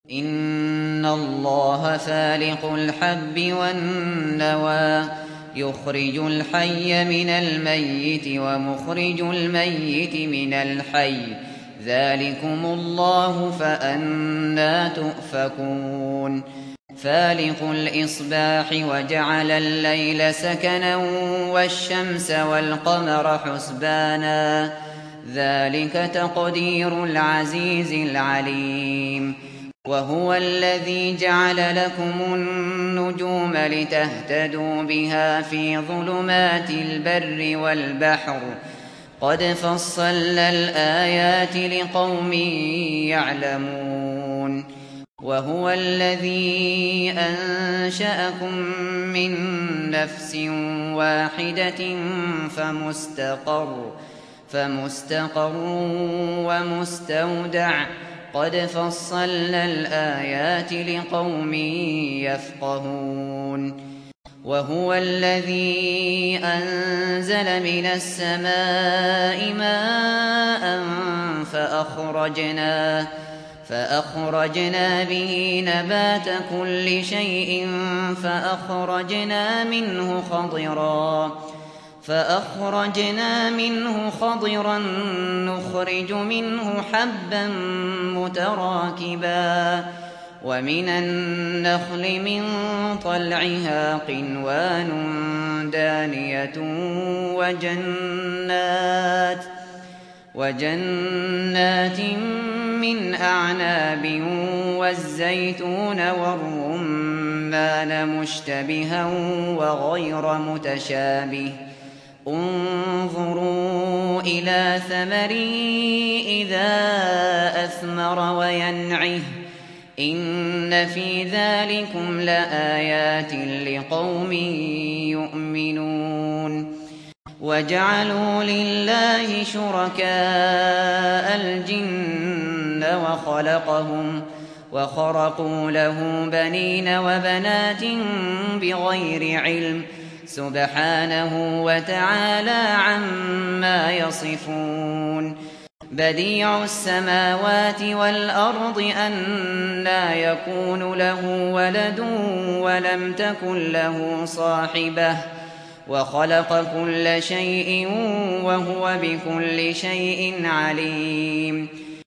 إِنَّ اللَّهَ فَالِقُ الْحَبِّ وَالنَّوَىٰ يُخْرِجُ الْحَيَّ مِنَ الْمَيِّتِ وَمُخْرِجُ الْمَيِّتِ مِنَ الْحَيِّ ۚ ذَٰلِكُمُ اللَّهُ فَأَنَّىٰ تُؤْفَكُونَ فَالِقُ الْإِصْبَاحِ وَجَعَلَ اللَّيْلَ سَكَنًا وَالشَّمْسَ وَالْقَمَرَ حُسْبَانًا ۚ ذَٰلِكَ تَقْدِيرُ الْعَزِيزِ الْعَلِيمِ وَهُوَ الَّذِي جَعَلَ لَكُمُ النُّجُومَ لِتَهْتَدُوا بِهَا فِي ظُلُمَاتِ الْبَرِّ وَالْبَحْرِ ۗ قَدْ فَصَّلْنَا الْآيَاتِ لِقَوْمٍ يَعْلَمُونَ وَهُوَ الَّذِي أَنشَأَكُم مِّن نَّفْسٍ وَاحِدَةٍ فَمُسْتَقَرٌّ وَمُسْتَوْدَعٌ ۗ قَدْ فَصَّلْنَا الْآيَاتِ لِقَوْمٍ يَفْقَهُونَ وَهُوَ الَّذِي أَنزَلَ مِنَ السَّمَاءِ مَاءً فَأَخْرَجْنَا بِهِ نَبَاتَ كُلِّ شَيْءٍ فَأَخْرَجْنَا مِنْهُ خَضِرًا نُّخْرِجُ مِنْهُ حَبًّا مُّتَرَاكِبًا وَمِنَ النَّخْلِ مِن طَلْعِهَا قِنْوَانٌ دَانِيَةٌ وَجَنَّاتٍ مِّنْ أَعْنَابٍ وَالزَّيْتُونَ وَالرُّمَّانَ مُشْتَبِهًا وَغَيْرَ مُتَشَابِهٍ ۗ انظُرُوا إِلَىٰ ثَمَرِهِ إِذَا أَثْمَرَ وَيَنْعِهِ ۚ إِنَّ فِي ذَٰلِكُمْ لَآيَاتٍ لِّقَوْمٍ يُؤْمِنُونَ وَجَعَلُوا لِلَّهِ شُرَكَاءَ الْجِنَّ وَخَلَقَهُمْ وَخَرَقُوا لَهُ بَنِينَ وَبَنَاتٍ بِغَيْرِ عِلْمٍ ۚ سُبْحَانَهُ وَتَعَالَىٰ عَمَّا يَصِفُونَ بَدِيعُ السَّمَاوَاتِ وَالْأَرْضِ أَنَّىٰ يَكُونُ لَهُ وَلَدٌ وَلَمْ تَكُن لَّهُ صَاحِبَةٌ ۖ وَخَلَقَ كُلَّ شَيْءٍ وَهُوَ بِكُلِّ شَيْءٍ عَلِيمٌ